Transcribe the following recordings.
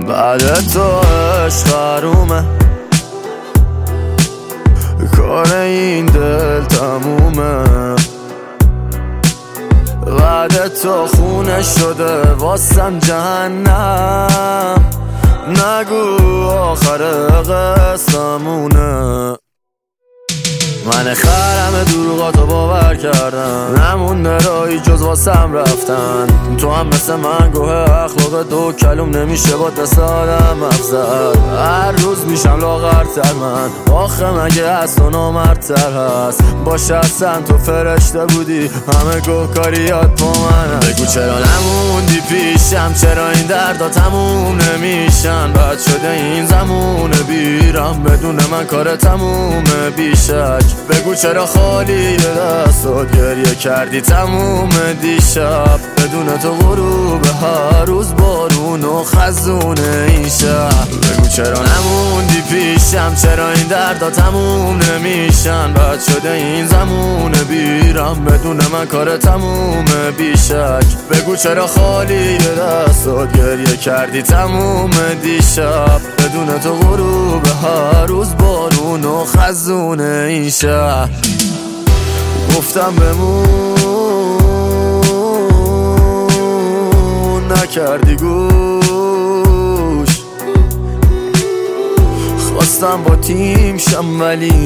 بعد تو عشق حرومه، کار این دل تمومه. بعد تو خونه شده واسم جهنم، نگو آخر قصه‌مونه. من خرم دروغاتو باور کردم، نمونده رایی جز واسم رفتن. تو هم مثل من گوه اخلاق دو کلوم نمیشه با دست آدم افزد. هر روز میشم لاغرتر من، آخه مگه از تو نامردتر هست؟ باشه اصلا تو فرشته بودی، همه گوهکاریات با من. بگو چرا نموندی پیشم، چرا این دردا تموم نمیشن؟ بد شده این زمونه بیرم، بدون من کار تمومه بیشک. بگو چرا خالی دستات گریه کردی تموم دیشب، بدون تو غروب هر روز بارون و خزونه این شب. بگو چرا نموندی پیشم، چرا این دردا تموم نمیشن؟ بد شده این زمونه بیرم، بدون من کار تمومه بیشک. بگو چرا خالی دستات گریه کردی تموم دیشب، بدون تو غروب هر روز بارون و خزونه این شهر. گفتم بمون نکردی گوش، خواستم با تیم شم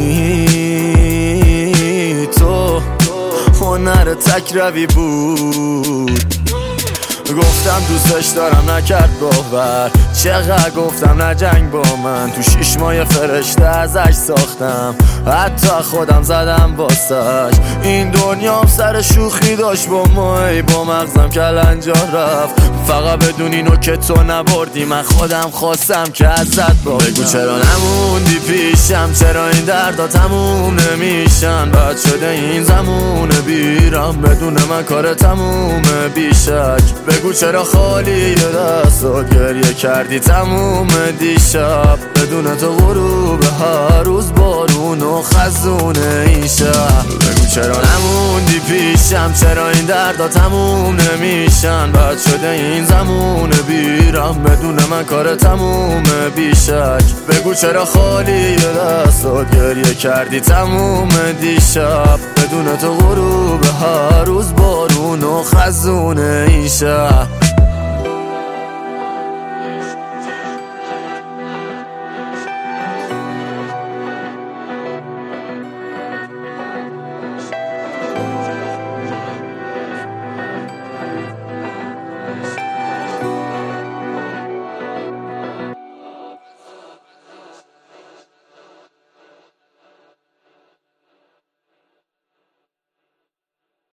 ولی تو هنر تک روی بود. گفتم دوستش دارم نکرد باور، چقدر گفتم نجنگ با من. تو 6 ماه فرشته ازش ساختم، حتی خودم زدم واسش. این دنیام سر شوخی داشت با ما، ای با مغزم کلنجا رفت. فقط بدون اینو که تو نبردی، من خودم خواستم که ازت با. بگو چرا نموندی پیشم، چرا این دردا تموم نمیشن؟ بد شده این زمونه بیرم، بدون من کار تمومه بیشک. بگو چرا خالی دستات گریه کردی تموم دیشب، بدون تو غروب هر روز بارون و خزونه این شب. بگو چرا نموندی پیشم، چرا این دردا تموم نمیشن؟ بد شده این زمونه بیرم، بدون من کار تمومه بیشک. بگو چرا خالی دستات گریه کردی تموم دیشب، بدون تو غروب هر روز بارون و خزونه این شب.